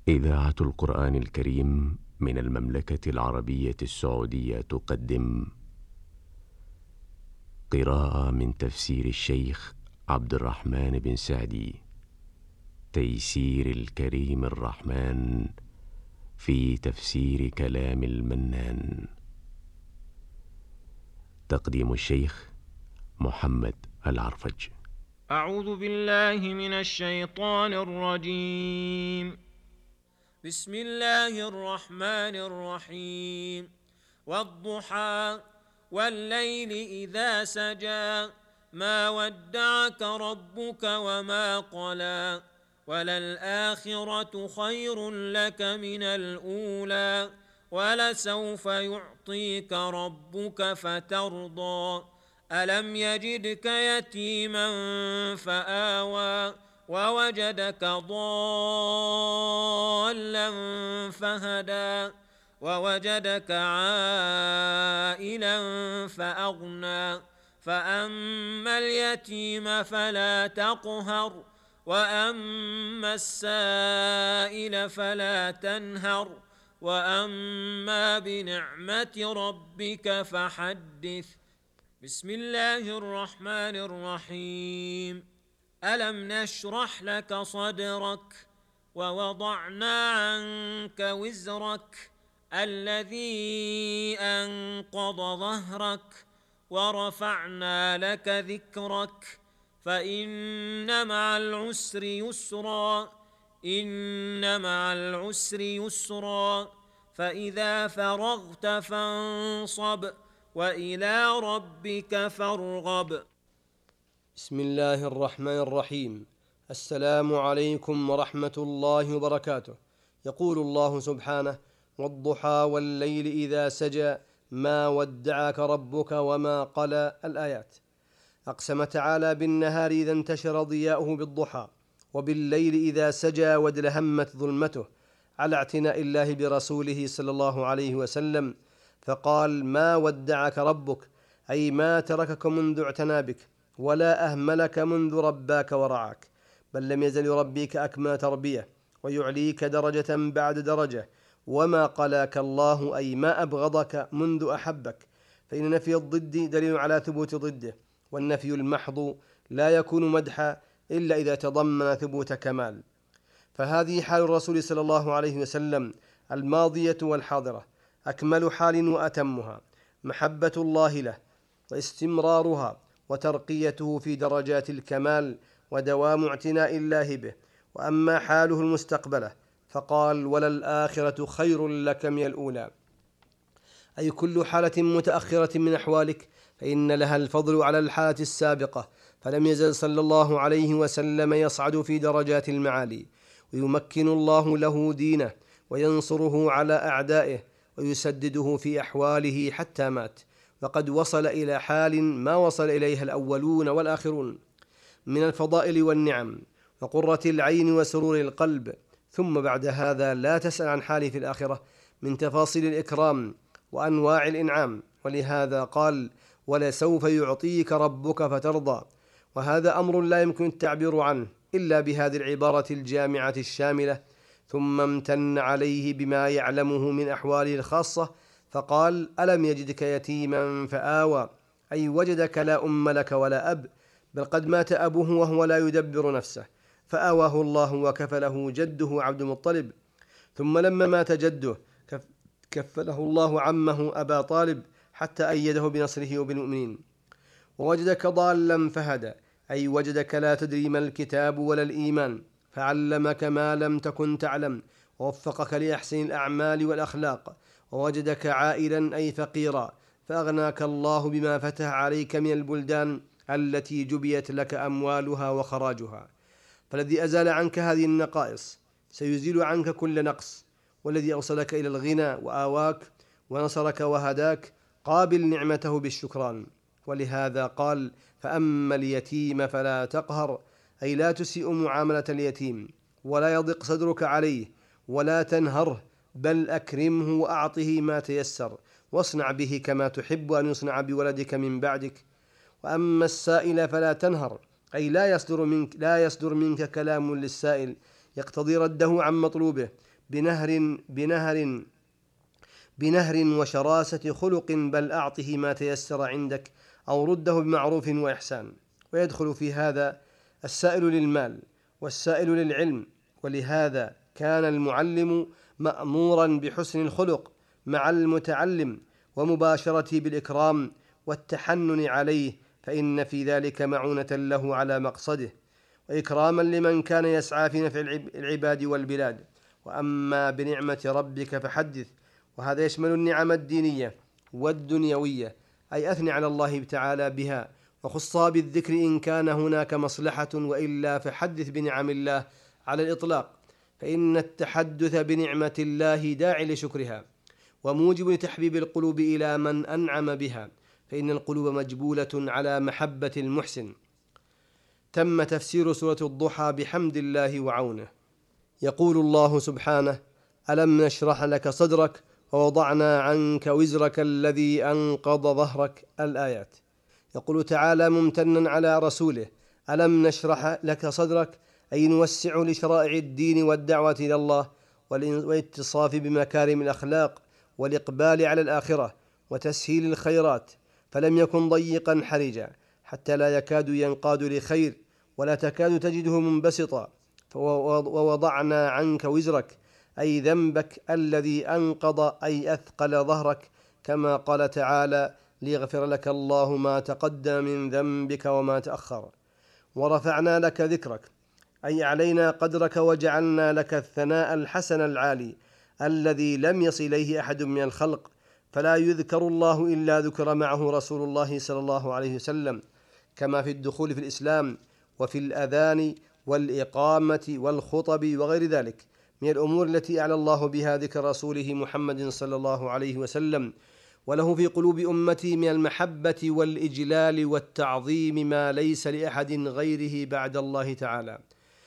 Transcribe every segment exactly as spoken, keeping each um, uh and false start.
إذاعة القرآن الكريم من المملكة العربية السعودية تقدم قراءة من تفسير الشيخ عبد الرحمن بن سعدي، تيسير الكريم الرحمن في تفسير كلام المنان. تقديم الشيخ محمد العرفج. أعوذ بالله من الشيطان الرجيم. بسم الله الرحمن الرحيم. والضحى والليل إذا سجى ما ودعك ربك وما قلى وللآخرة خير لك من الأولى ولسوف يعطيك ربك فترضى ألم يجدك يتيما فآوى ووجدك ضالا فهدى ووجدك عائلا فأغنى فأما اليتيم فلا تقهر وأما السائل فلا تنهر وأما بنعمة ربك فحدث. بسم الله الرحمن الرحيم. ألم نشرح لك صدرك ووضعنا عنك وزرك الذي أنقض ظهرك ورفعنا لك ذكرك فإن مع العسر يسرا إن مع العسر يسرا فإذا فرغت فانصب وإلى ربك فارغب. بسم الله الرحمن الرحيم. السلام عليكم ورحمة الله وبركاته. يقول الله سبحانه: والضحى والليل إذا سجى ما ودعك ربك وما قلى. الآيات. أقسم تعالى بالنهار إذا انتشر ضياؤه بالضحى، وبالليل إذا سجى وادلهمت ظلمته، على اعتناء الله برسوله صلى الله عليه وسلم، فقال: ما ودعك ربك، أي ما تركك منذ اعتنى بك، ولا أهملك منذ رباك ورعاك، بل لم يزل يربيك أكمل تربية ويعليك درجة بعد درجة. وما قلاك الله، أي ما أبغضك منذ أحبك، فإن نفي الضد دليل على ثبوت ضده، والنفي المحض لا يكون مدحا إلا إذا تضمن ثبوت كمال. فهذه حال الرسول صلى الله عليه وسلم الماضية والحاضرة، أكمل حال وأتمها، محبة الله له واستمرارها وترقيته في درجات الكمال ودوام اعتناء الله به. وأما حاله المستقبلة فقال: وللآخرة خير لك من الأولى، أي كل حالة متأخرة من أحوالك فإن لها الفضل على الحالة السابقة. فلم يزل صلى الله عليه وسلم يصعد في درجات المعالي، ويمكن الله له دينه وينصره على أعدائه ويسدده في أحواله حتى مات، وقد وصل إلى حال ما وصل إليها الأولون والآخرون من الفضائل والنعم وقرة العين وسرور القلب. ثم بعد هذا لا تسأل عن حاله في الآخرة من تفاصيل الإكرام وأنواع الإنعام. ولهذا قال: ولسوف يعطيك ربك فترضى. وهذا أمر لا يمكن التعبير عنه إلا بهذه العبارة الجامعة الشاملة. ثم امتن عليه بما يعلمه من أحواله الخاصة فقال: ألم يجدك يتيما فآوى، أي وجدك لا أم لك ولا أب، بل قد مات أبوه وهو لا يدبر نفسه، فآواه الله وكفله جده عبد المطلب. ثم لما مات جده كفله الله عمه أبا طالب حتى أيده بنصره وبالمؤمنين. ووجدك ضالا فهدى، أي وجدك لا تدري ما الكتاب ولا الإيمان، فعلمك ما لم تكن تعلم ووفقك لأحسن الأعمال والأخلاق. ووجدك عائلا، أي فقيرا، فأغناك الله بما فتح عليك من البلدان التي جبيت لك أموالها وخراجها. فالذي أزال عنك هذه النقائص سيزيل عنك كل نقص، والذي أوصلك إلى الغنى وآواك ونصرك وهداك قابل نعمته بالشكران. ولهذا قال: فأما اليتيم فلا تقهر، أي لا تسيء معاملة اليتيم ولا يضيق صدرك عليه ولا تنهره، بل أكرمه وأعطه ما تيسر، واصنع به كما تحب أن يصنع بولدك من بعدك. وأما السائل فلا تنهر، أي لا يصدر منك, لا يصدر منك كلام للسائل يقتضي رده عن مطلوبه، بنهر بنهر بنهر وشراسة خلق، بل أعطه ما تيسر عندك أو رده بمعروف وإحسان. ويدخل في هذا السائل للمال والسائل للعلم، ولهذا كان المعلم مأمورا بحسن الخلق مع المتعلم ومباشرته بالإكرام والتحنن عليه، فإن في ذلك معونة له على مقصده وإكراما لمن كان يسعى في نفع العباد والبلاد. وأما بنعمة ربك فحدث، وهذا يشمل النعم الدينية والدنيوية، أي أثني على الله تعالى بها وخصها بالذكر إن كان هناك مصلحة، وإلا فحدث بنعم الله على الإطلاق، فإن التحدث بنعمة الله داعي لشكرها وموجب لتحبيب القلوب إلى من أنعم بها، فإن القلوب مجبولة على محبة المحسن. تم تفسير سورة الضحى بحمد الله وعونه. يقول الله سبحانه: ألم نشرح لك صدرك ووضعنا عنك وزرك الذي أنقض ظهرك، الآيات. يقول تعالى ممتنا على رسوله: ألم نشرح لك صدرك، أي نوسع لشرائع الدين والدعوة إلى الله والاتصاف بمكارم الأخلاق والإقبال على الآخرة وتسهيل الخيرات، فلم يكن ضيقا حرجا حتى لا يكاد ينقاد لخير ولا تكاد تجده منبسطا. ووضعنا عنك وزرك، أي ذنبك الذي أنقض أي أثقل ظهرك، كما قال تعالى: ليغفر لك الله ما تقدم من ذنبك وما تأخر. ورفعنا لك ذكرك، أي علينا قدرك وجعلنا لك الثناء الحسن العالي الذي لم يصل إليه أحد من الخلق، فلا يذكر الله إلا ذكر معه رسول الله صلى الله عليه وسلم، كما في الدخول في الإسلام وفي الأذان والإقامة والخطب وغير ذلك من الأمور التي أعلى الله بها ذكر رسوله محمد صلى الله عليه وسلم، وله في قلوب أمتي من المحبة والإجلال والتعظيم ما ليس لأحد غيره بعد الله تعالى،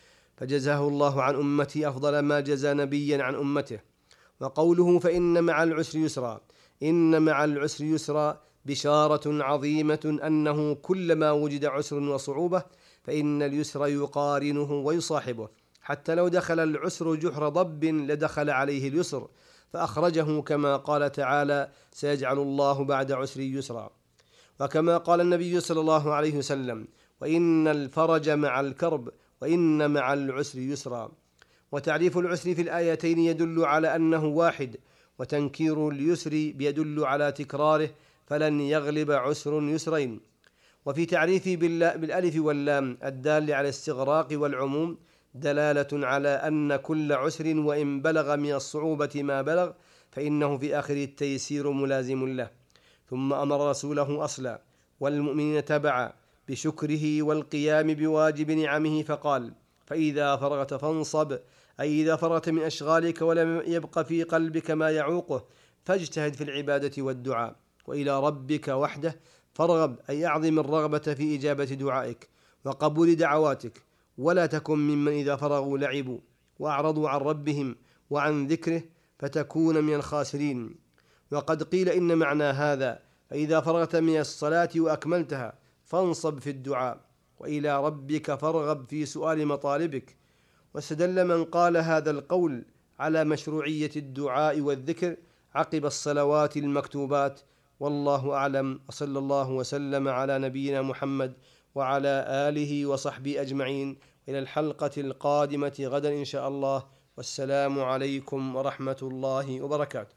فجزاه الله عن أمتي أفضل ما جزى نبيا عن أمته. وقوله فإن مع العسر يسرا، إن مع العسر يسرا بشارة عظيمة أنه كلما وجد عسر وصعوبة فإن اليسر يقارنه ويصاحبه، حتى لو دخل العسر جحر ضب لدخل عليه اليسر، فأخرجه كما قال تعالى: سيجعل الله بعد عسر يسرا. وكما قال النبي صلى الله عليه وسلم: وإن الفرج مع الكرب وإن مع العسر يسرا. وتعريف العسر في الآيتين يدل على أنه واحد، وتنكير اليسر يدل على تكراره، فلن يغلب عسر يسرين. وفي تعريفه بالألف واللام الدال على الاستغراق والعموم دلالة على أن كل عسر وإن بلغ من الصعوبة ما بلغ فإنه في آخر التيسير ملازم له. ثم أمر رسوله أصلا والمؤمنين تبعا بشكره والقيام بواجب نعمه، فقال: فإذا فرغت فانصب، أي إذا فرغت من أشغالك ولم يبق في قلبك ما يعوقه فاجتهد في العبادة والدعاء، وإلى ربك وحده فارغب، أي أعظم الرغبة في إجابة دعائك وقبول دعواتك، ولا تكن ممن إذا فرغوا لعبوا وأعرضوا عن ربهم وعن ذكره فتكون من الخاسرين. وقد قيل إن معنى هذا: فإذا فرغت من الصلاة وأكملتها فانصب في الدعاء، وإلى ربك فارغب في سؤال مطالبك. واستدل من قال هذا القول على مشروعية الدعاء والذكر عقب الصلوات المكتوبات، والله أعلم. وصلى الله وسلم على نبينا محمد وعلى آله وصحبه أجمعين، إلى الحلقة القادمة غدا إن شاء الله، والسلام عليكم ورحمة الله وبركاته.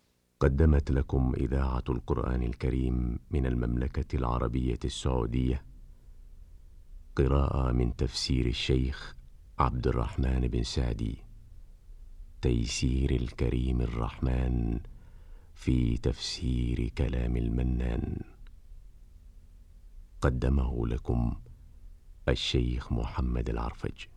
قدمت لكم إذاعة القرآن الكريم من المملكة العربية السعودية قراءة من تفسير الشيخ عبد الرحمن بن سعدي، تيسير الكريم الرحمن في تفسير كلام المنان. قدمه لكم الشيخ محمد العرفج.